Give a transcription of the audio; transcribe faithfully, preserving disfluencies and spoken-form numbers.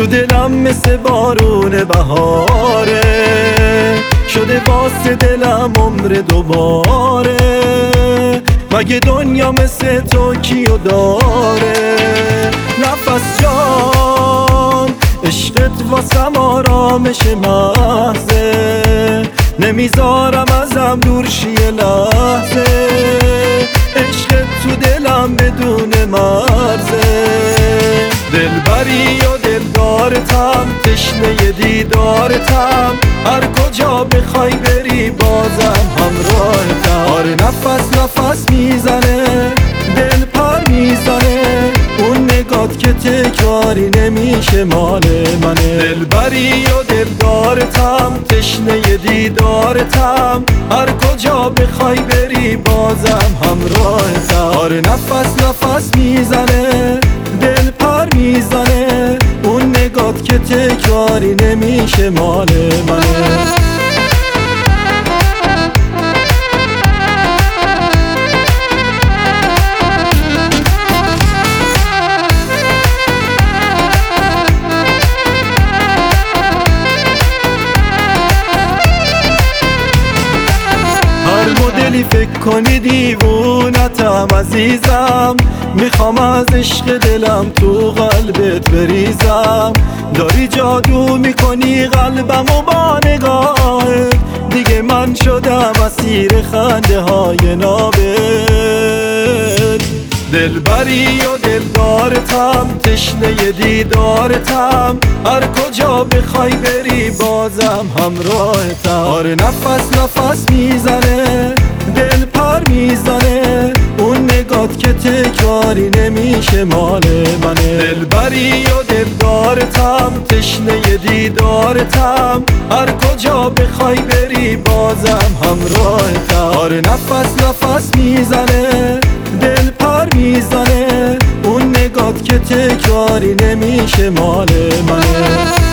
دلم مثل بارون بهاره، شده واسه دلم عمر دوباره. مگه دنیا مثل تو کیو داره؟ نفس جان عشقت واسم آرامش محضه، نمیذارم ازم دور شی لحظه. عشقت تو دلم بدون مرزه، دلبری و دلدارتم، تشنه دیدارتم، هر کجا بخوای بری بازم همراهتم. آره نفس نفس میزنه، دل پر میزنه، اون نگات که تکراری نمیشه مال منه. دلبری و دلدارتم، تشنه دیدارتم، هر کجا بخوای بری بازم همراهتم. آره نفس نفس میزنه، دل پر میزنه، اون نگات که تکراری نمیشه مال منه. مدلی فکر کنی دیوونتم عزیزم، میخوام از عشق دلم تو قلبت بریزم. داری جادو میکنی قلبم و با نگاهت، دیگه من شدم اسیر خنده های نابت. دلبری و دلدارتم، تشنه دیدارتم، هر کجا بخوای بری بازم همراهتم. آره نفس نفس میزنه، دل پر میزنه، اون نگات که تکراری نمیشه مال منه. دلبری و دلدارتم، تشنه دیدارتم، هر کجا بخوای بری بازم همراهتم. آره نفس نفس میزنه، دل پر میزنه، اون نگات که تکراری نمیشه مال منه.